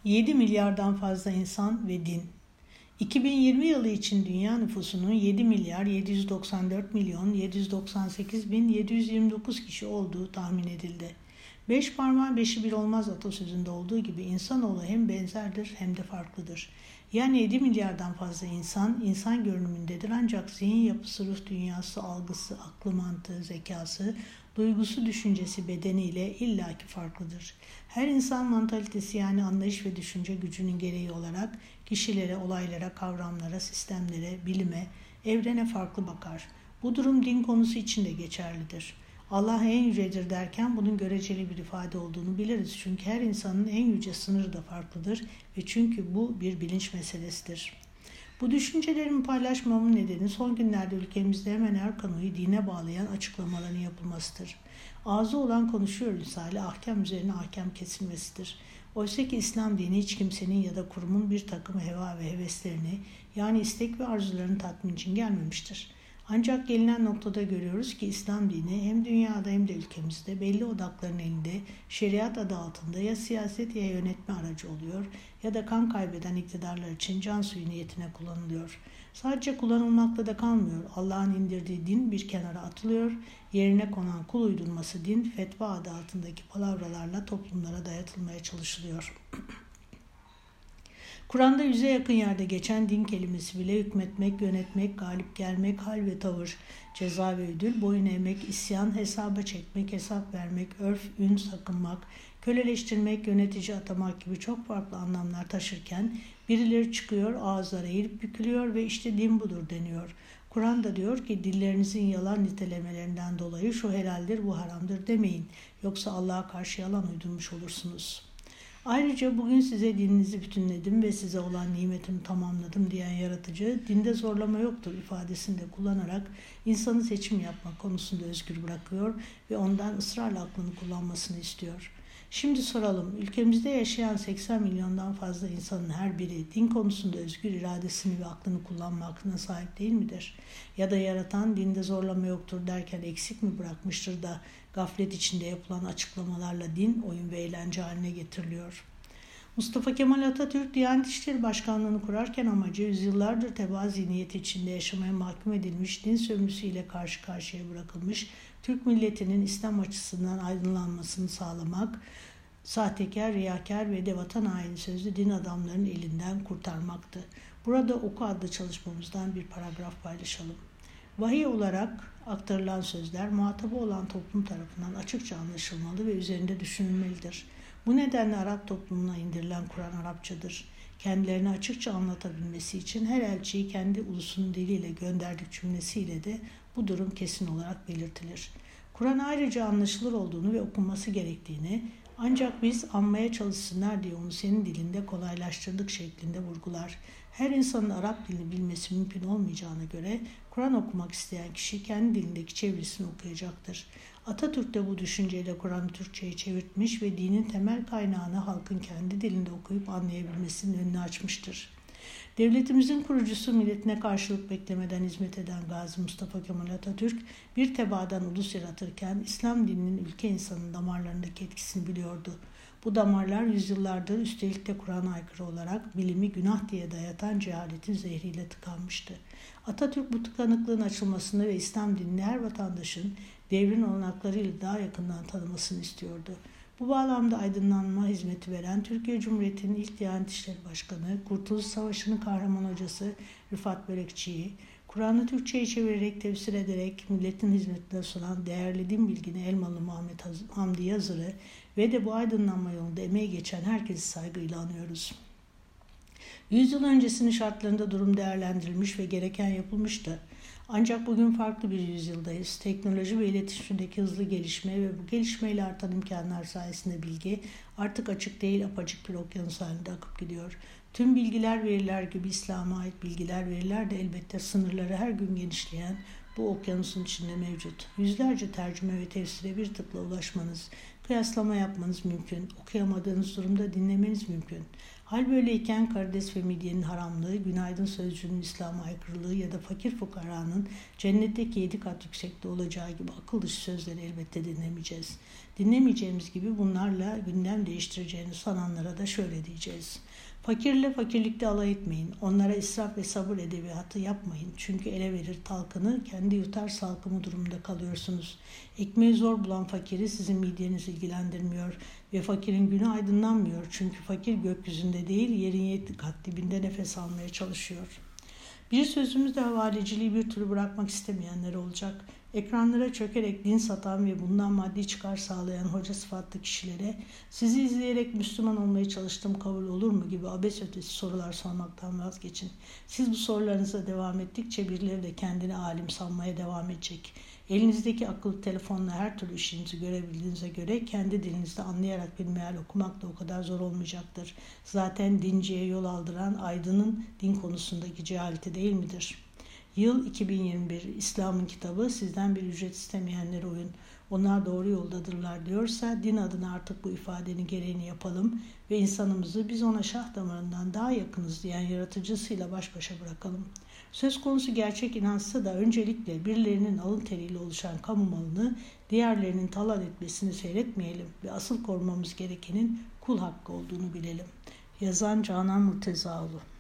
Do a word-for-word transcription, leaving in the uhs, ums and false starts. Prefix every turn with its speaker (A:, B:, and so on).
A: yedi milyardan fazla insan ve din. iki bin yirmi yılı için dünya nüfusunun yedi milyar yedi yüz doksan dört milyon yedi yüz doksan sekiz bin yedi yüz yirmi dokuz kişi olduğu tahmin edildi. Beş parmağın beşi bir olmaz atasözünde olduğu gibi insanoğlu hem benzerdir hem de farklıdır. Yani yedi milyardan fazla insan, insan görünümündedir ancak zihin yapısı, ruh dünyası, algısı, aklı, mantığı, zekası, duygusu, düşüncesi, bedeniyle illaki farklıdır. Her insan mantalitesi yani anlayış ve düşünce gücünün gereği olarak kişilere, olaylara, kavramlara, sistemlere, bilime, evrene farklı bakar. Bu durum din konusu için de geçerlidir. Allah en yücedir derken bunun göreceli bir ifade olduğunu biliriz. Çünkü her insanın en yüce sınırı da farklıdır ve çünkü bu bir bilinç meselesidir. Bu düşüncelerimi paylaşmamın nedeni son günlerde ülkemizde hemen her konuyu dine bağlayan açıklamaların yapılmasıdır. Ağzı olan konuşuyor misali ahkam üzerine ahkam kesilmesidir. Oysa ki İslam dini hiç kimsenin ya da kurumun bir takım heva ve heveslerini yani istek ve arzularını tatmin için gelmemiştir. Ancak gelinen noktada görüyoruz ki İslam dini hem dünyada hem de ülkemizde belli odakların elinde şeriat adı altında ya siyaset ya yönetme aracı oluyor ya da kan kaybeden iktidarlar için can suyu niyetine kullanılıyor. Sadece kullanılmakla da kalmıyor. Allah'ın indirdiği din bir kenara atılıyor. Yerine konan kul uydurması din fetva adı altındaki palavralarla toplumlara dayatılmaya çalışılıyor. Kur'an'da yüze yakın yerde geçen din kelimesi bile hükmetmek, yönetmek, galip gelmek, hal ve tavır, ceza ve ödül, boyun eğmek, isyan, hesaba çekmek, hesap vermek, örf, ün, sakınmak, köleleştirmek, yönetici atamak gibi çok farklı anlamlar taşırken birileri çıkıyor, ağızlara eğilip bükülüyor ve işte din budur deniyor. Kur'an da diyor ki dillerinizin yalan nitelemelerinden dolayı şu helaldir, bu haramdır demeyin. Yoksa Allah'a karşı yalan uydurmuş olursunuz. Ayrıca bugün size dininizi bütünledim ve size olan nimetimi tamamladım diyen yaratıcı, dinde zorlama yoktur ifadesini de kullanarak insanı seçim yapmak konusunda özgür bırakıyor ve ondan ısrarla aklını kullanmasını istiyor. Şimdi soralım, ülkemizde yaşayan seksen milyondan fazla insanın her biri din konusunda özgür iradesini ve aklını kullanma hakkına sahip değil midir? Ya da yaratan dinde zorlama yoktur derken eksik mi bırakmıştır da gaflet içinde yapılan açıklamalarla din oyun ve eğlence haline getiriliyor? Mustafa Kemal Atatürk Diyanet İşleri Başkanlığı'nı kurarken amacı yüzyıllardır tebaa zihniyeti içinde yaşamaya mahkum edilmiş, din sömürüsüyle karşı karşıya bırakılmış Türk milletinin İslam açısından aydınlanmasını sağlamak, sahtekar, riyakar ve de vatan haini sözlü din adamlarının elinden kurtarmaktı. Burada Oku adlı çalışmamızdan bir paragraf paylaşalım. Vahiy olarak aktarılan sözler muhatabı olan toplum tarafından açıkça anlaşılmalı ve üzerinde düşünülmelidir. Bu nedenle Arap toplumuna indirilen Kur'an Arapçadır. Kendilerini açıkça anlatabilmesi için her elçiyi kendi ulusunun diliyle gönderdik cümlesiyle de bu durum kesin olarak belirtilir. Kur'an ayrıca anlaşılır olduğunu ve okunması gerektiğini, ancak biz anmaya çalışsınlar diye onu senin dilinde kolaylaştırdık şeklinde vurgular. Her insanın Arap dilini bilmesi mümkün olmayacağına göre Kur'an okumak isteyen kişi kendi dilindeki çevirisini okuyacaktır. Atatürk de bu düşünceyle Kur'an'ı Türkçe'ye çevirtmiş ve dinin temel kaynağını halkın kendi dilinde okuyup anlayabilmesinin önünü açmıştır. Devletimizin kurucusu milletine karşılık beklemeden hizmet eden Gazi Mustafa Kemal Atatürk bir tebaadan ulus yaratırken İslam dininin ülke insanının damarlarındaki etkisini biliyordu. Bu damarlar yüzyıllardır üstelik de Kur'an'a aykırı olarak bilimi günah diye dayatan cehaletin zehriyle tıkanmıştı. Atatürk bu tıkanıklığın açılmasını ve İslam dinini her vatandaşın devrin olanaklarıyla daha yakından tanımasını istiyordu. Bu bağlamda aydınlanma hizmeti veren Türkiye Cumhuriyeti'nin ilk Diyanet İşleri Başkanı, Kurtuluş Savaşı'nın kahraman hocası Rıfat Börekçi'yi, Kur'an'ı Türkçe'ye çevirerek, tefsir ederek milletin hizmetine sunan değerli din bilgini Elmalı Muhammed Hamdi Yazır'ı ve de bu aydınlanma yolunda emeği geçen herkesi saygıyla anıyoruz. Yüzyıl öncesinin şartlarında durum değerlendirilmiş ve gereken yapılmıştı. Ancak bugün farklı bir yüzyıldayız. Teknoloji ve iletişimdeki hızlı gelişme ve bu gelişmeyle artan imkanlar sayesinde bilgi artık açık değil apaçık bir okyanus halinde akıp gidiyor. Tüm bilgiler veriler gibi İslam'a ait bilgiler veriler de elbette sınırları her gün genişleyen bu okyanusun içinde mevcut. Yüzlerce tercüme ve tefsire bir tıkla ulaşmanız, Kıyaslama yapmanız mümkün. Okuyamadığınız durumda dinlemeniz mümkün. Hal böyleyken karides ve midyenin haramlığı, günaydın sözcüğünün İslam'a aykırılığı ya da fakir fukaranın cennetteki yedi kat yüksekte olacağı gibi akıl dışı sözleri elbette dinlemeyeceğiz. Dinlemeyeceğimiz gibi bunlarla gündem değiştireceğini sananlara da şöyle diyeceğiz. Fakirle fakirlikte alay etmeyin. Onlara israf ve sabır edebiyatı yapmayın. Çünkü ele verir talkını, kendi yutar salkımı durumunda kalıyorsunuz. Ekmeği zor bulan fakiri sizin midyeniz ilgilendirmiyor ve fakirin günü aydınlanmıyor. Çünkü fakir gökyüzünde değil, yerin yedi kat dibinde nefes almaya çalışıyor. Bir sözümüzde havaleciliği bir türlü bırakmak istemeyenler olacak. Ekranlara çökerek din satan ve bundan maddi çıkar sağlayan hoca sıfatlı kişilere sizi izleyerek Müslüman olmaya çalıştım kabul olur mu gibi abes ötesi sorular sormaktan vazgeçin. Siz bu sorularınıza devam ettikçe birileri de kendini alim sanmaya devam edecek. Elinizdeki akıllı telefonla her türlü işinizi görebildiğinize göre kendi dilinizde anlayarak bir meal okumak da o kadar zor olmayacaktır. Zaten dinciye yol aldıran aydının din konusundaki cehaleti değil midir? Yıl iki bin yirmi bir, İslam'ın kitabı sizden bir ücret istemeyenlere uyun. Onlar doğru yoldadırlar diyorsa din adına artık bu ifadenin gereğini yapalım ve insanımızı biz ona şah damarından daha yakınız diyen yaratıcısıyla baş başa bırakalım. Söz konusu gerçek inançsa da öncelikle birilerinin alın teriyle oluşan kamu malını diğerlerinin talan etmesini seyretmeyelim ve asıl korumamız gerekenin kul hakkı olduğunu bilelim. Yazan Canan Murtezaoğlu.